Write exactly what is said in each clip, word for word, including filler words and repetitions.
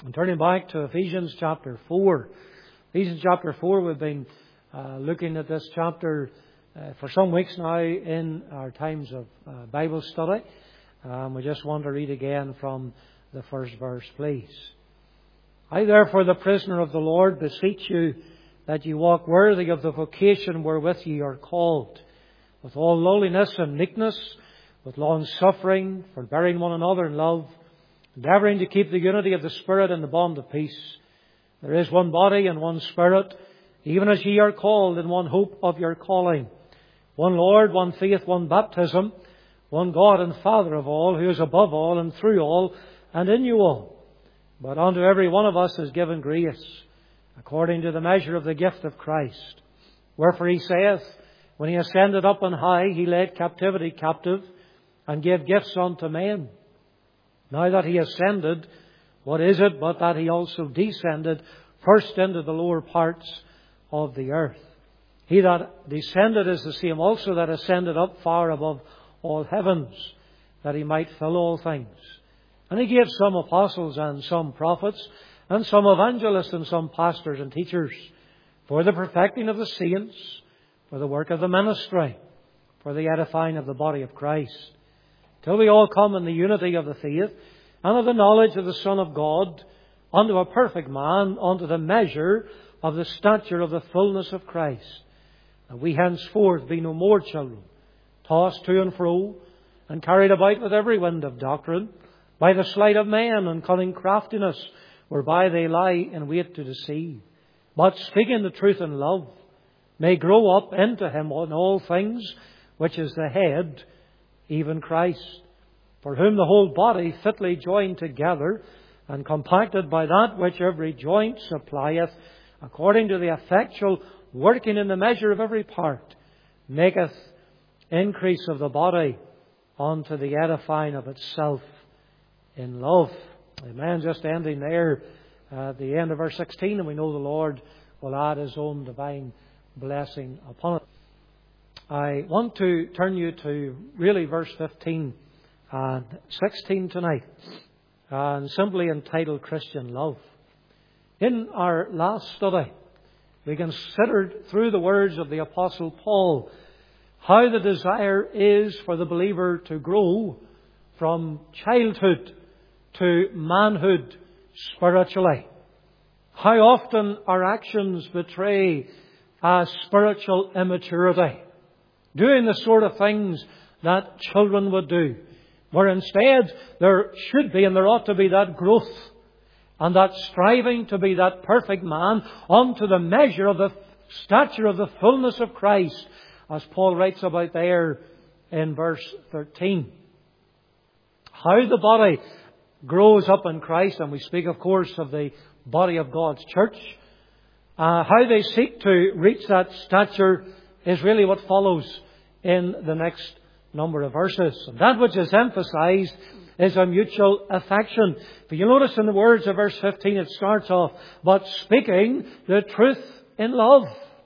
And turning back to Ephesians chapter four. Ephesians chapter four, we've been uh, looking at this chapter uh, for some weeks now in our times of uh, Bible study. Um, we just want to read again from the first verse, please. I therefore, the prisoner of the Lord, beseech you that you walk worthy of the vocation wherewith ye are called, with all lowliness and meekness, with long suffering, forbearing one another in love, endeavouring to keep the unity of the Spirit in the bond of peace. There is one body and one Spirit, even as ye are called in one hope of your calling. One Lord, one faith, one baptism, one God and Father of all, who is above all and through all and in you all. But unto every one of us is given grace, according to the measure of the gift of Christ. Wherefore he saith, when he ascended up on high, he led captivity captive, and gave gifts unto men. Now that he ascended, what is it but that he also descended first into the lower parts of the earth? He that descended is the same also that ascended up far above all heavens, that he might fill all things. And he gave some apostles and some prophets, and some evangelists and some pastors and teachers, for the perfecting of the saints, for the work of the ministry, for the edifying of the body of Christ, till we all come in the unity of the faith and of the knowledge of the Son of God, unto a perfect man, unto the measure of the stature of the fullness of Christ. And we henceforth be no more children, tossed to and fro, and carried about with every wind of doctrine, by the sleight of men and cunning craftiness, whereby they lie in wait to deceive. But speaking the truth in love, may grow up into him in all things, which is the head, even Christ, for whom the whole body fitly joined together and compacted by that which every joint supplieth, according to the effectual working in the measure of every part, maketh increase of the body unto the edifying of itself in love. Amen. Just ending there at the end of verse sixteen, and we know the Lord will add His own divine blessing upon it. I want to turn you to really verse fifteen and sixteen tonight, and simply entitled Christian Love. In our last study, we considered through the words of the Apostle Paul how the desire is for the believer to grow from childhood to manhood spiritually. How often our actions betray a spiritual immaturity, doing the sort of things that children would do, where instead there should be and there ought to be that growth and that striving to be that perfect man unto the measure of the stature of the fullness of Christ, as Paul writes about there in verse thirteen. How the body grows up in Christ, and we speak of course of the body of God's church. Uh, how they seek to reach that stature is really what follows in the next number of verses. And that which is emphasized is a mutual affection. But you notice in the words of verse fifteen, it starts off, but speaking the truth in love.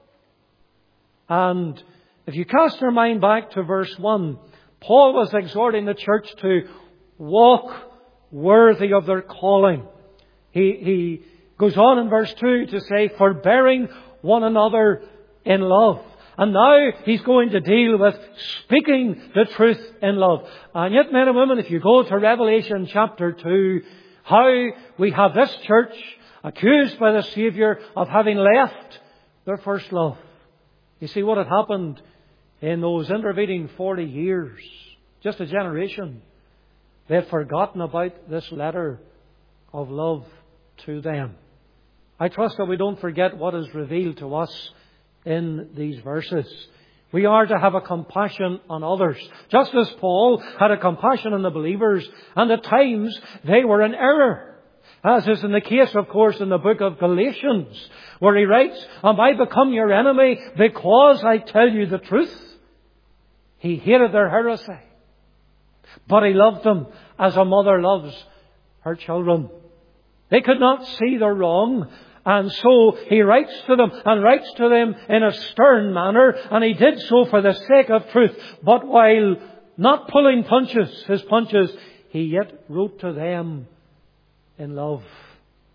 And if you cast your mind back to verse one, Paul was exhorting the church to walk worthy of their calling. He, he goes on in verse two to say, forbearing one another in love. And now he's going to deal with speaking the truth in love. And yet, men and women, if you go to Revelation chapter two, how we have this church accused by the Saviour of having left their first love. You see what had happened in those intervening forty years, just a generation. They had forgotten about this letter of love to them. I trust that we don't forget what is revealed to us in these verses. We are to have a compassion on others, just as Paul had a compassion on the believers, and at times they were in error. As is in the case, of course, in the book of Galatians, where he writes, "Am I become your enemy because I tell you the truth?" He hated their heresy, but he loved them as a mother loves her children. They could not see their wrong, and so he writes to them, and writes to them in a stern manner, and he did so for the sake of truth. But while not pulling punches, his punches, he yet wrote to them in love.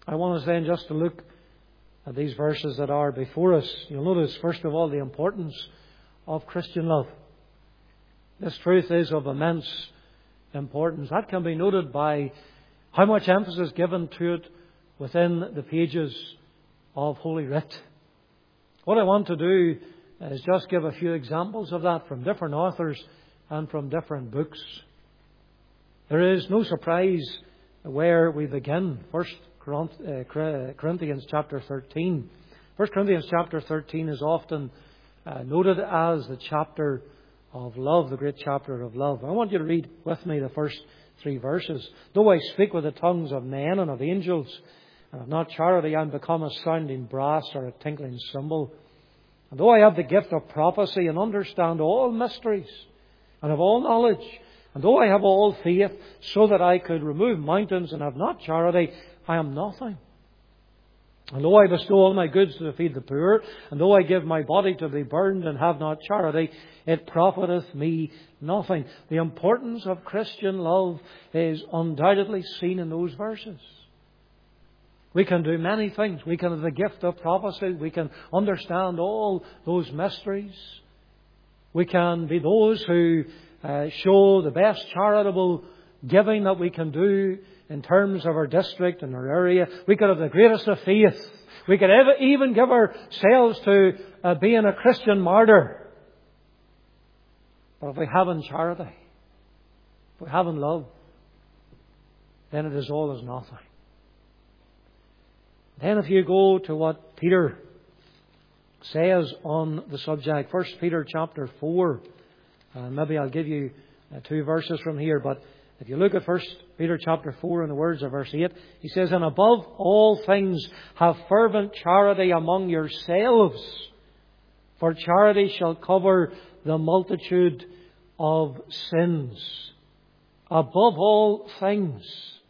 I want us then just to look at these verses that are before us. You'll notice, first of all, the importance of Christian love. This truth is of immense importance. That can be noted by how much emphasis given to it within the pages of Holy Writ. What I want to do is just give a few examples of that from different authors and from different books. There is no surprise where we begin. First Corinthians chapter thirteen. First Corinthians chapter thirteen is often uh, noted as the chapter of love, the great chapter of love. I want you to read with me the first three verses. Though I speak with the tongues of men and of angels, and have not charity, I am become a sounding brass or a tinkling cymbal. And though I have the gift of prophecy and understand all mysteries and have all knowledge, and though I have all faith so that I could remove mountains and have not charity, I am nothing. And though I bestow all my goods to feed the poor, and though I give my body to be burned and have not charity, it profiteth me nothing. The importance of Christian love is undoubtedly seen in those verses. We can do many things. We can have the gift of prophecy. We can understand all those mysteries. We can be those who uh, show the best charitable giving that we can do in terms of our district and our area. We could have the greatest of faith. We could ever, even give ourselves to uh, being a Christian martyr. But if we haven't charity, if we haven't love, then it is all as nothing. Then if you go to what Peter says on the subject, First Peter chapter four, and maybe I'll give you uh, two verses from here, but if you look at First Peter chapter four in the words of verse eight, he says, and above all things have fervent charity among yourselves, for charity shall cover the multitude of sins. Above all things.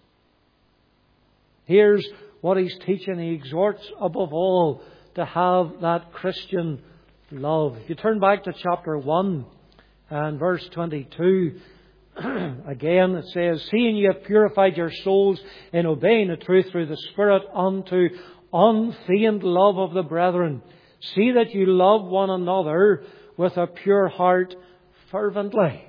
Here's what he's teaching. He exhorts above all to have that Christian love. If you turn back to chapter one and verse twenty-two, again it says, seeing ye have purified your souls in obeying the truth through the Spirit unto unfeigned love of the brethren, see that you love one another with a pure heart fervently.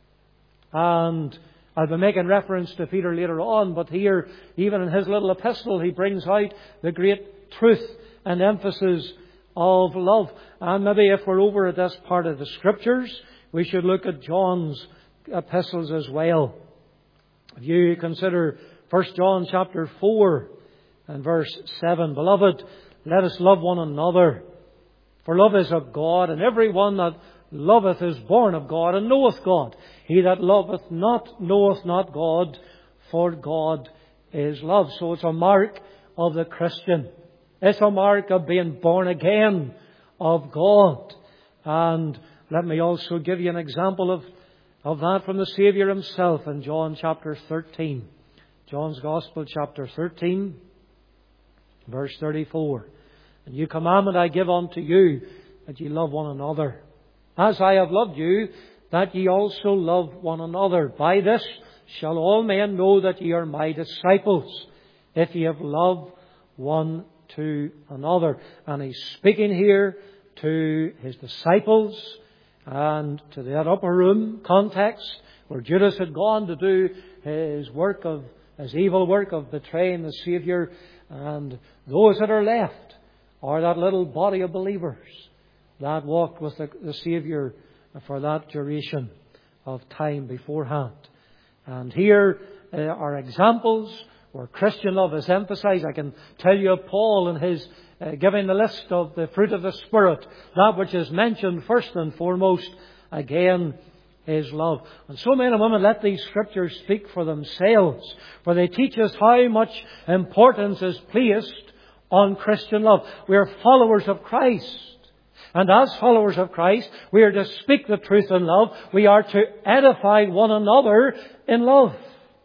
And I'll be making reference to Peter later on, but here, even in his little epistle, he brings out the great truth and emphasis of love. And maybe if we're over at this part of the Scriptures, we should look at John's epistles as well. If you consider First John chapter four and verse seven, beloved, let us love one another, for love is of God, and every one that loveth is born of God, and knoweth God. He that loveth not knoweth not God, for God is love. So it's a mark of the Christian. It's a mark of being born again of God. And let me also give you an example of, of that from the Saviour himself in John chapter thirteen. John's Gospel chapter thirteen, verse thirty-four. And new commandment I give unto you, that ye love one another. As I have loved you, that ye also love one another. By this shall all men know that ye are my disciples, if ye have love one to another. And he's speaking here to his disciples and to that upper room context where Judas had gone to do his work of, his evil work of betraying the Saviour. And those that are left are that little body of believers that walked with the, the Saviour for that duration of time beforehand. And here uh, are examples where Christian love is emphasized. I can tell you of Paul in his uh, giving the list of the fruit of the Spirit. That which is mentioned first and foremost, again, is love. And so men and women, let these Scriptures speak for themselves, for they teach us how much importance is placed on Christian love. We are followers of Christ. And as followers of Christ, we are to speak the truth in love. We are to edify one another in love.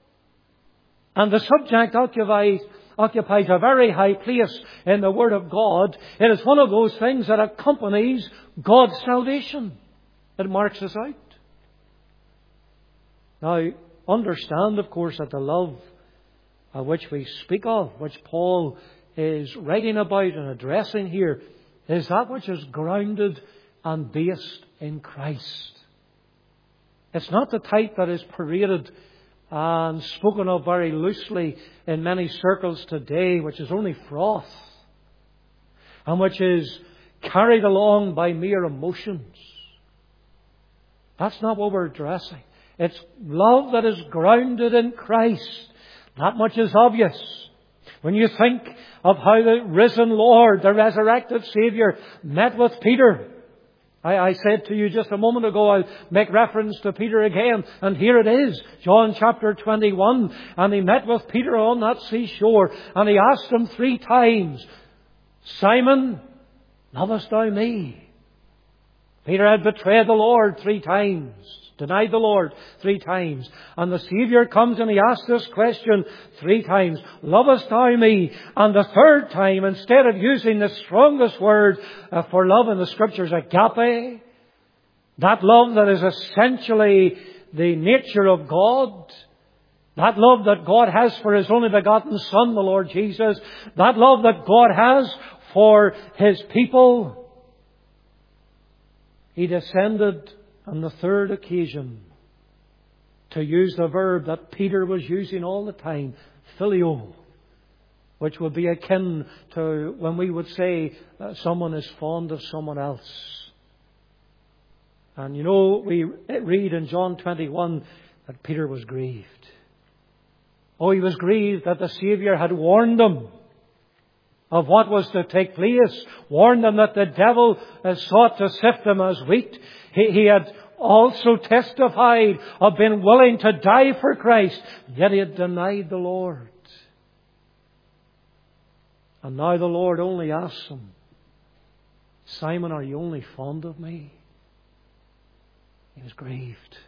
And the subject occupies, occupies a very high place in the Word of God. It is one of those things that accompanies God's salvation. It marks us out. Now, understand, of course, that the love uh, which we speak of, which Paul is writing about and addressing here, is that which is grounded and based in Christ. It's not the type that is paraded and spoken of very loosely in many circles today, which is only froth and which is carried along by mere emotions. That's not what we're addressing. It's love that is grounded in Christ. That much is obvious. When you think of how the risen Lord, the resurrected Saviour, met with Peter. I, I said to you just a moment ago, I'll make reference to Peter again. And here it is, John chapter twenty-one. And he met with Peter on that seashore. And he asked him three times, Simon, lovest thou me? Peter had betrayed the Lord three times, denied the Lord three times. And the Saviour comes and he asks this question three times, lovest thou me? And the third time, instead of using the strongest word uh, for love in the Scriptures, agape, that love that is essentially the nature of God, that love that God has for His only begotten Son, the Lord Jesus, that love that God has for His people, He descended on the third occasion to use the verb that Peter was using all the time, phileo, which would be akin to when we would say uh, someone is fond of someone else. And you know, we read in John twenty-one that Peter was grieved. Oh, he was grieved that the Saviour had warned him of what was to take place, warned them that the devil has sought to sift them as wheat. He, he had also testified of being willing to die for Christ, yet he had denied the Lord. And now the Lord only asks him, Simon, are you only fond of me? He was grieved.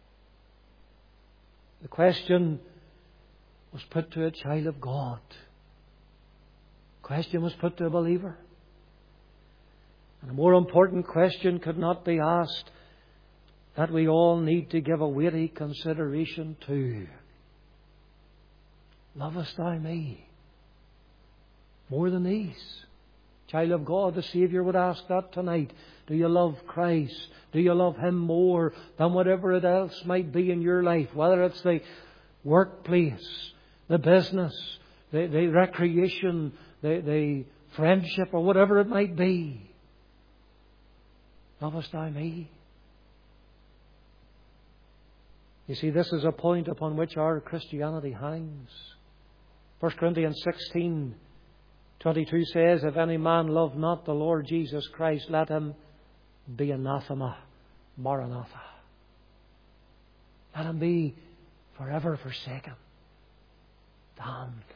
The question was put to a child of God. Question was put to a believer. And a more important question could not be asked that we all need to give a weighty consideration to. Lovest thou me more than these? Child of God, the Saviour would ask that tonight. Do you love Christ? Do you love Him more than whatever it else might be in your life? Whether it's the workplace, the business, the, the recreation, The, the friendship, or whatever it might be. Lovest thou me? You see, this is a point upon which our Christianity hangs. First Corinthians sixteen twenty-two says, if any man love not the Lord Jesus Christ, let him be anathema, maranatha. Let him be forever forsaken, damned.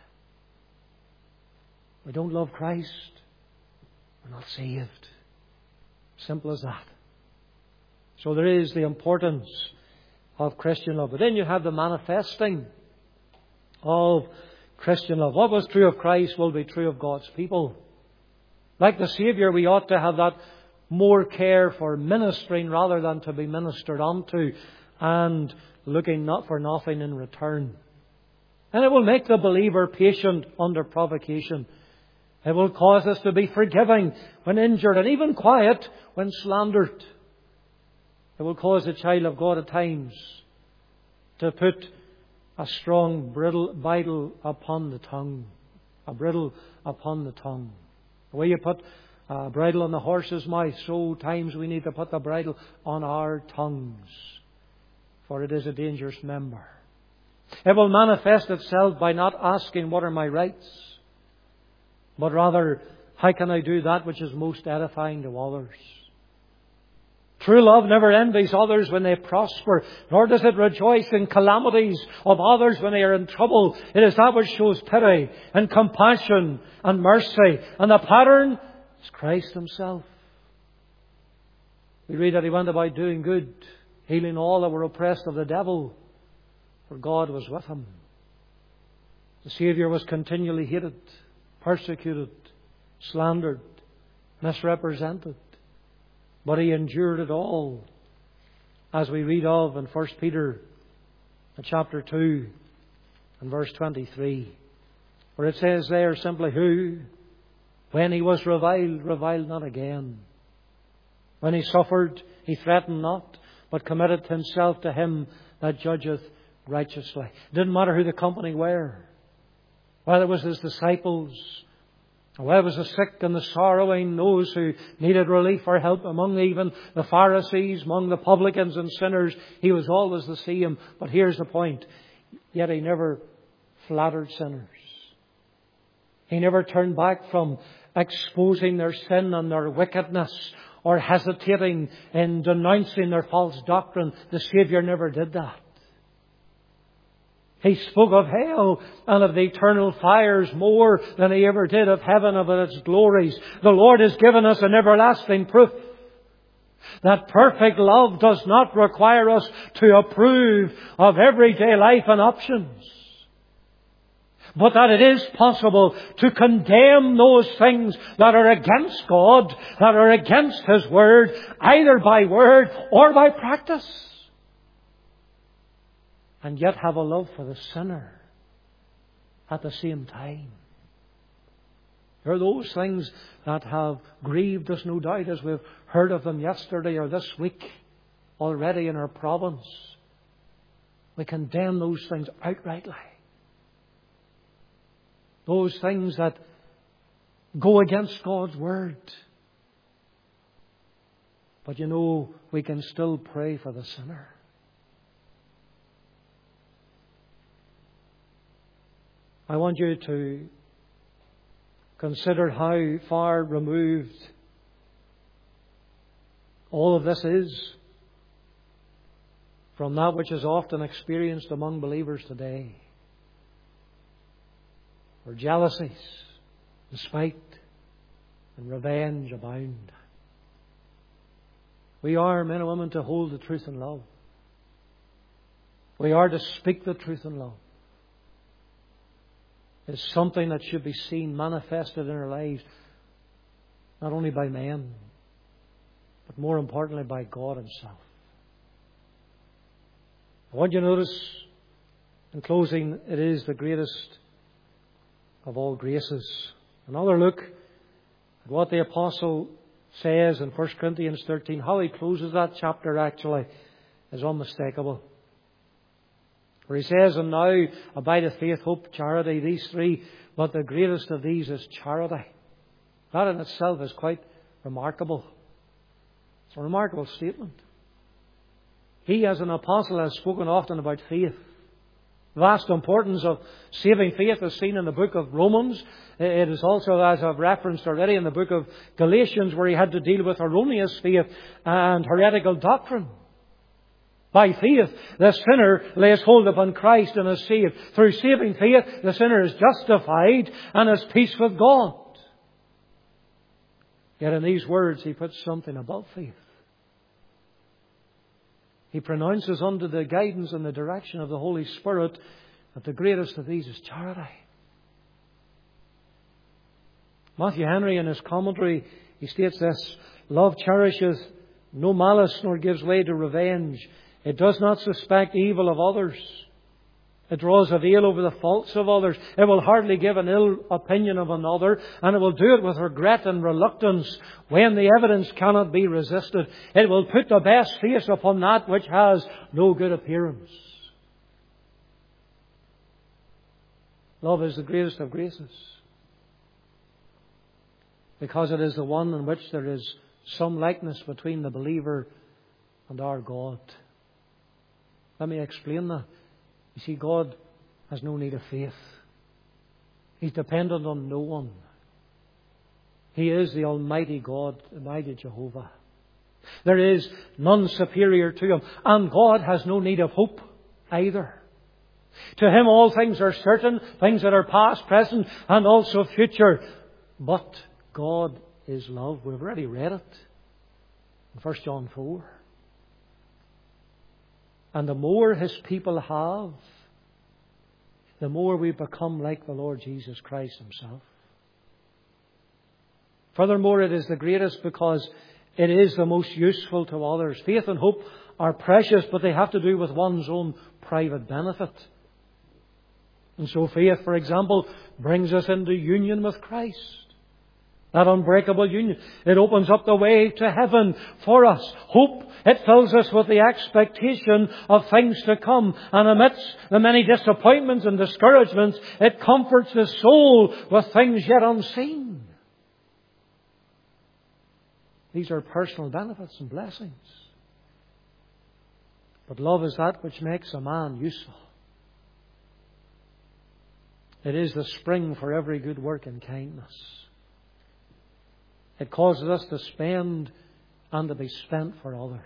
We don't love Christ, we're not saved. Simple as that. So there is the importance of Christian love. But then you have the manifesting of Christian love. What was true of Christ will be true of God's people. Like the Saviour, we ought to have that more care for ministering rather than to be ministered unto, and looking not for nothing in return. And it will make the believer patient under provocation. It will cause us to be forgiving when injured, and even quiet when slandered. It will cause a child of God at times to put a strong bridle, bridle upon the tongue. A bridle upon the tongue. The way you put a bridle on the horse's mouth, so times we need to put the bridle on our tongues. For it is a dangerous member. It will manifest itself by not asking, what are my rights? But rather, how can I do that which is most edifying to others? True love never envies others when they prosper, nor does it rejoice in calamities of others when they are in trouble. It is that which shows pity and compassion and mercy. And the pattern is Christ Himself. We read that He went about doing good, healing all that were oppressed of the devil, for God was with Him. The Saviour was continually hated, persecuted, slandered, misrepresented. But He endured it all, as we read of in First Peter chapter two in verse twenty-three, where it says there simply, who, when he was reviled, reviled not again. When he suffered, he threatened not, but committed himself to him that judgeth righteously. It didn't matter who the company were, whether it was his disciples, or whether it was the sick and the sorrowing, those who needed relief or help, among even the Pharisees, among the publicans and sinners. He was always the same. But here's the point. Yet he never flattered sinners. He never turned back from exposing their sin and their wickedness, or hesitating in denouncing their false doctrine. The Saviour never did that. He spoke of hell and of the eternal fires more than he ever did of heaven, of its glories. The Lord has given us an everlasting proof that perfect love does not require us to approve of everyday life and options, but that it is possible to condemn those things that are against God, that are against His Word, either by word or by practice, and yet have a love for the sinner at the same time. There are those things that have grieved us, no doubt, as we've heard of them yesterday or this week already in our province. We condemn those things outrightly. Those things that go against God's Word. But you know, we can still pray for the sinner. I want you to consider how far removed all of this is from that which is often experienced among believers today, where jealousies and spite and revenge abound. We are, men and women, to hold the truth in love. We are to speak the truth in love. It's something that should be seen manifested in our lives, not only by men, but more importantly by God Himself. I want you to notice, in closing, it is the greatest of all graces. Another look at what the Apostle says in First Corinthians thirteen. How he closes that chapter actually is unmistakable. Where he says, and now abideth faith, hope, charity, these three, but the greatest of these is charity. That in itself is quite remarkable. It's a remarkable statement. He, as an apostle, has spoken often about faith. The vast importance of saving faith is seen in the book of Romans. It is also, as I've referenced already, in the book of Galatians, where he had to deal with erroneous faith and heretical doctrine. By faith, the sinner lays hold upon Christ and is saved. Through saving faith, the sinner is justified and has peace with God. Yet in these words, he puts something above faith. He pronounces under the guidance and the direction of the Holy Spirit that the greatest of these is charity. Matthew Henry, in his commentary, he states this: love cherisheth no malice, nor gives way to revenge. It does not suspect evil of others. It draws a veil over the faults of others. It will hardly give an ill opinion of another, and it will do it with regret and reluctance when the evidence cannot be resisted. It will put the best face upon that which has no good appearance. Love is the greatest of graces, because it is the one in which there is some likeness between the believer and our God. Let me explain that. You see, God has no need of faith. He's dependent on no one. He is the Almighty God, the mighty Jehovah. There is none superior to Him. And God has no need of hope either. To Him all things are certain, things that are past, present, and also future. But God is love. We've already read it in First John four. And the more His people have, the more we become like the Lord Jesus Christ Himself. Furthermore, it is the greatest because it is the most useful to others. Faith and hope are precious, but they have to do with one's own private benefit. And so faith, for example, brings us into union with Christ. That unbreakable union. It opens up the way to heaven for us. Hope, it fills us with the expectation of things to come. And amidst the many disappointments and discouragements, it comforts the soul with things yet unseen. These are personal benefits and blessings. But love is that which makes a man useful. It is the spring for every good work and kindness. It causes us to spend and to be spent for others.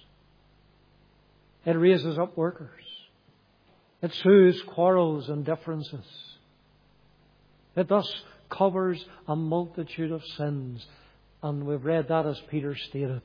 It raises up workers. It soothes quarrels and differences. It thus covers a multitude of sins. And we've read that as Peter stated.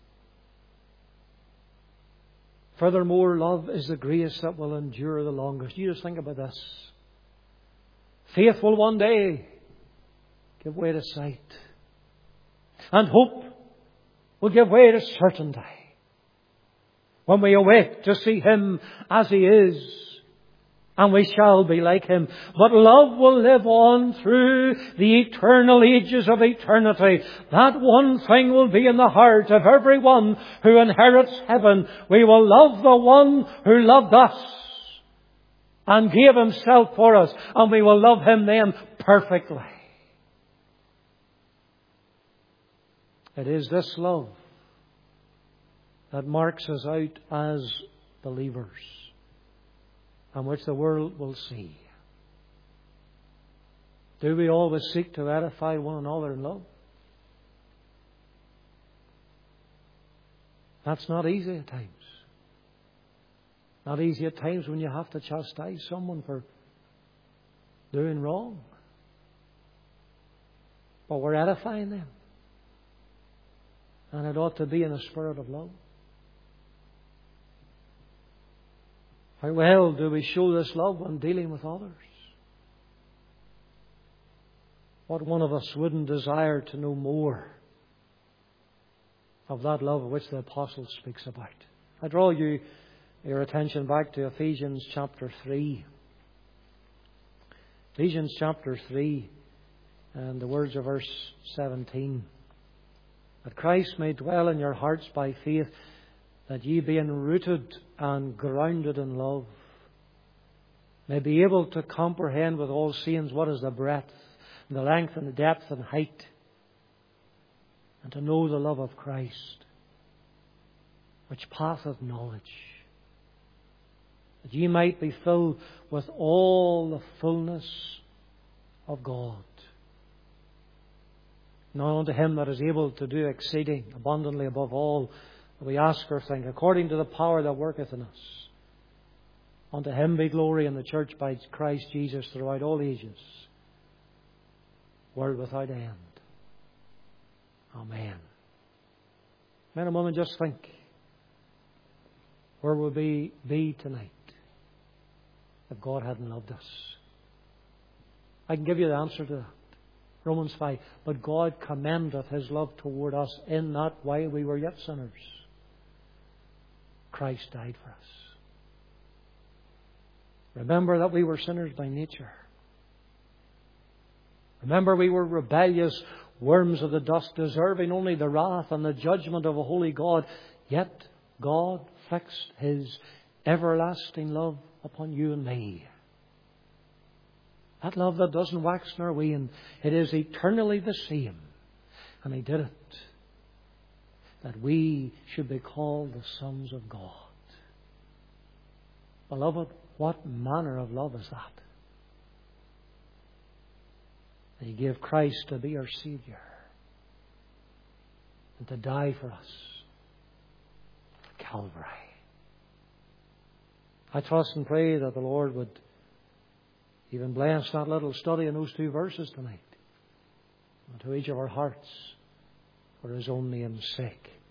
Furthermore, love is the grace that will endure the longest. You just think about this. Faith will one day give way to sight. And hope will give way to certainty. When we awake to see Him as He is, and we shall be like Him. But love will live on through the eternal ages of eternity. That one thing will be in the heart of everyone who inherits heaven. We will love the one who loved us and gave Himself for us. And we will love Him then perfectly. It is this love that marks us out as believers, and which the world will see. Do we always seek to edify one another in love? That's not easy at times. Not easy at times when you have to chastise someone for doing wrong. But we're edifying them. And it ought to be in a spirit of love. How well do we show this love when dealing with others? What one of us wouldn't desire to know more of that love of which the Apostle speaks about? I draw you your attention back to Ephesians chapter three. Ephesians chapter three and the words of verse seventeen. That Christ may dwell in your hearts by faith, that ye being rooted and grounded in love, may be able to comprehend with all saints what is the breadth, and the length, and the depth, and height, and to know the love of Christ, which passeth knowledge, that ye might be filled with all the fullness of God. Now unto Him that is able to do exceeding abundantly above all that we ask or think, according to the power that worketh in us. Unto Him be glory in the church by Christ Jesus throughout all ages, world without end. Amen. Men and women, just think, where would we be tonight if God hadn't loved us? I can give you the answer to that. Romans five. But God commendeth His love toward us in that while we were yet sinners, Christ died for us. Remember that we were sinners by nature. Remember we were rebellious worms of the dust, deserving only the wrath and the judgment of a holy God. Yet God fixed His everlasting love upon you and me. That love that doesn't wax nor wane. It is eternally the same. And He did it, that we should be called the sons of God. Beloved, what manner of love is that? That He gave Christ to be our Saviour and to die for us at Calvary. I trust and pray that the Lord would even bless that little study in those two verses tonight, and to each of our hearts for His own name's sake.